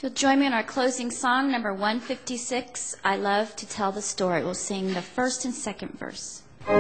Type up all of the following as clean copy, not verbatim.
If you'll join me in our closing song, number 156, I Love to Tell the Story. We'll sing the first and second verse.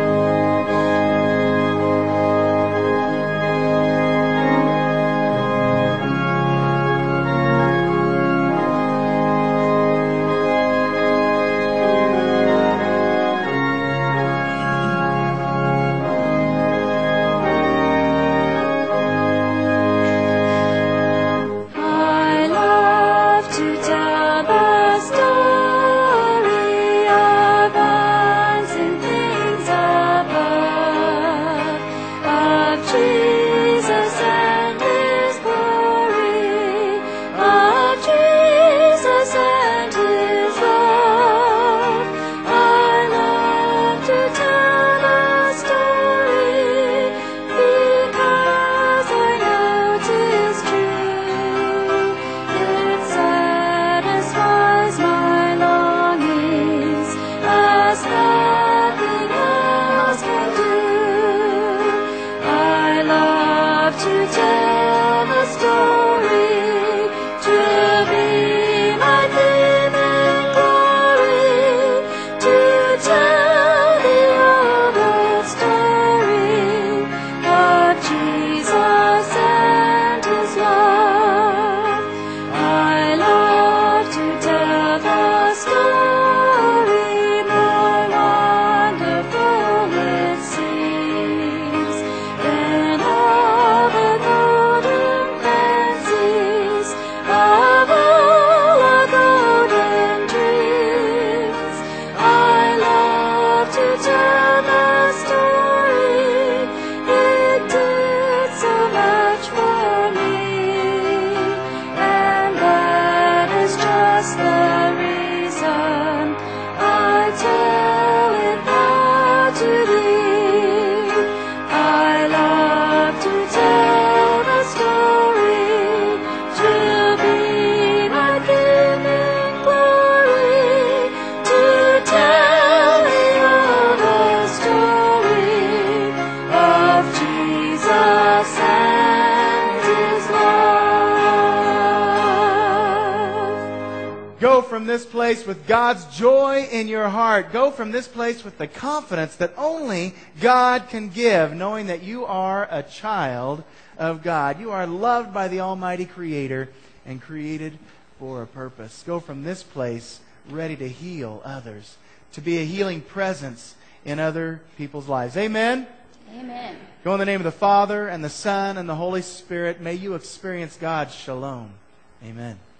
Go from this place with God's joy in your heart. Go from this place with the confidence that only God can give, knowing that you are a child of God. You are loved by the Almighty Creator and created for a purpose. Go from this place ready to heal others, to be a healing presence in other people's lives. Amen? Amen. Go in the name of the Father, and the Son, and the Holy Spirit. May you experience God's shalom. Amen.